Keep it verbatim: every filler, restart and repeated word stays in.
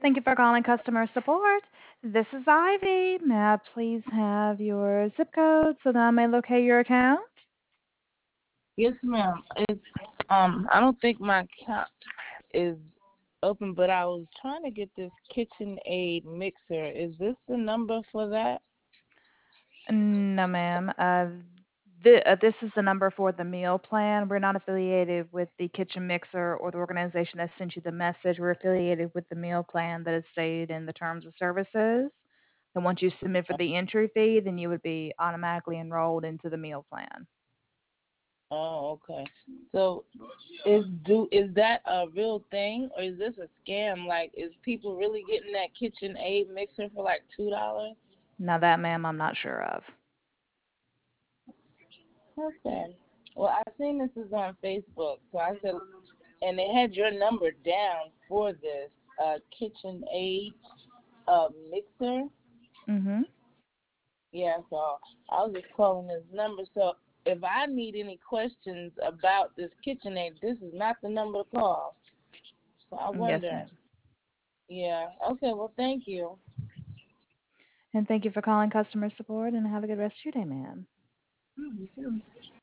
Thank you for calling customer support. This is Ivy. May I please have your zip code so that I may locate your account? Yes, ma'am. It's um. I don't think my account is open, but I was trying to get this KitchenAid mixer. Is this the number for that? No, ma'am. Uh, th- uh, this is the number for the meal plan. We're not affiliated with the kitchen mixer or the organization that sent you the message. We're affiliated with the meal plan that is stated in the terms of services. And once you submit for the entry fee, then you would be automatically enrolled into the meal plan. Oh, okay. So is do is that a real thing or is this a scam? Like, is people really getting that KitchenAid mixer for like two dollars? Now that, ma'am, I'm not sure of. Okay. Well, I seen this is on Facebook, so I said, and they had your number down for this uh KitchenAid uh mixer. Mm-hmm. Yeah, so I was just calling this number. So if I need any questions about this KitchenAid, this is not the number to call. So I Yes, wonder. ma'am. Yeah. Okay. Well, thank you. And thank you for calling customer support and have a good rest of your day, ma'am.